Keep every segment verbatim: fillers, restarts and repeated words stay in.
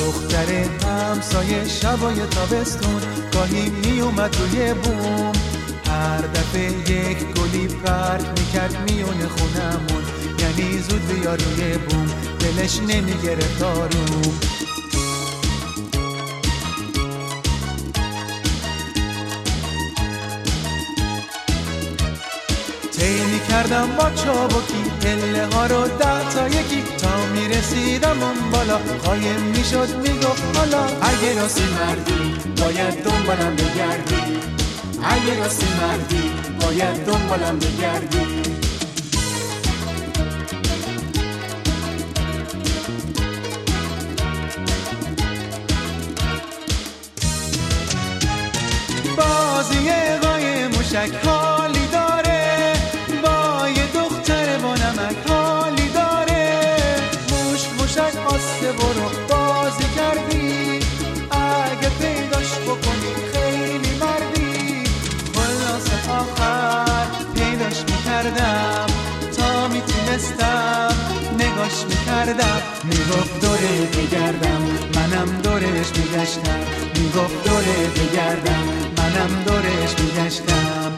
دختر همسایه شبای تابستون گاهی می اومد روی بوم، هر دفعه یک گلی پرت میکرد میونه خونمون، یعنی زود بیا روی بوم، دلش نمیگرفت آروم. طی میکردم با چابکی پله ها رو ده تا یکی، تا میرسیدم اون بالا قایم میشد میگفت حالا اگه راستی مردی باید دنبالم بگردی، اگه راستی مردی باید دنبالم بگردی. بازی قای موشک حالی داره، با یه دختر با نمک حالی داره، موش موشک آسته برو بازی کردی، اگه پیداش بکنی خیلی مردی. خلاص آخر پیداش میکردم، تا میتونستم نگاش میکردم، میگفت دوره بگردم منم دورش میگشتم، میگفت دوره بگردم منم دورش میگشتم.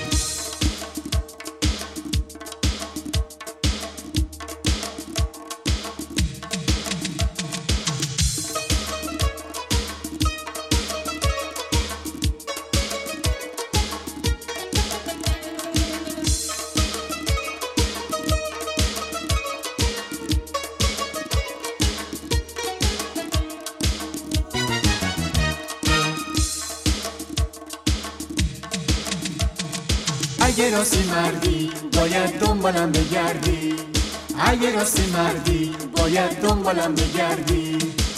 اگه راستی مردی باید دنبالم بگردی، اگه راستی مردی باید دنبالم بگردی.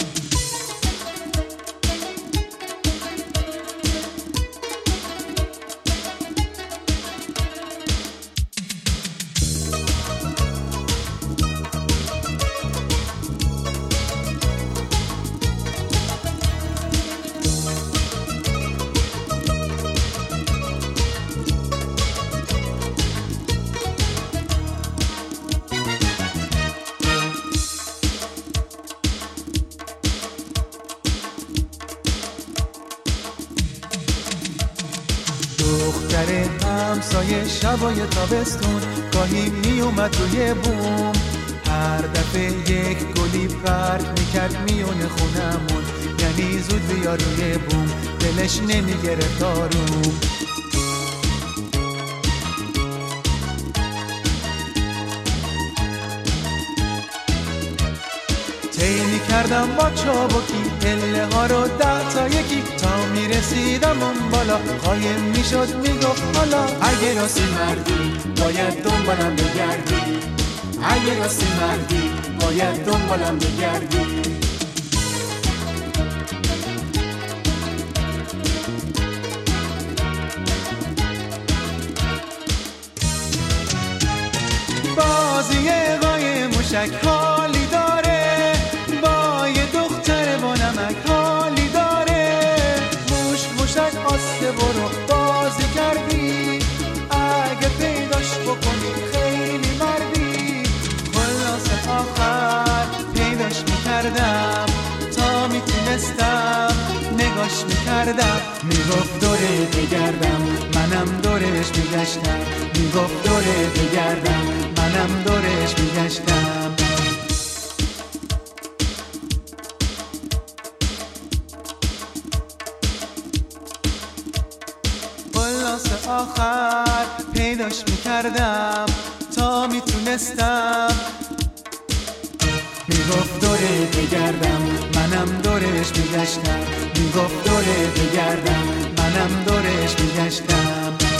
دختر همسایه شبای تابستون گاهی می اومد روی بوم، هر دفعه یک گلی پرت میکرد میونه خونمون، یعنی زود بیا روی بوم، دلش نمیگرفت آروم. طی میکردم با چابکی پله ها رو ده تا یکی، تا میرسیدم اون بالا قایم میشد میگفت حالا اگه راستی مردی باید دنبالم بگردی، اگه راستی مردی باید دنبالم بگردی. بازی قای موشک حالی داره، با یه دختر با نمک حالی داره، موش موشک آسته برو بازی کردی، اگه پیداش بکنی خیلی مردی. خلاص آخر پیداش میکردم، تا میتونستم نگاش میکردم، میگفت دوره بگردم منم دورش میگشتم، میگفت دوره بگردم منم دورش میگشتم. خلاص آخر پیداش میکردم، تا میتونستم میگفت دوره بگردم منم دورش میگشتم، میگفت دوره بگردم منم دورش میگشتم.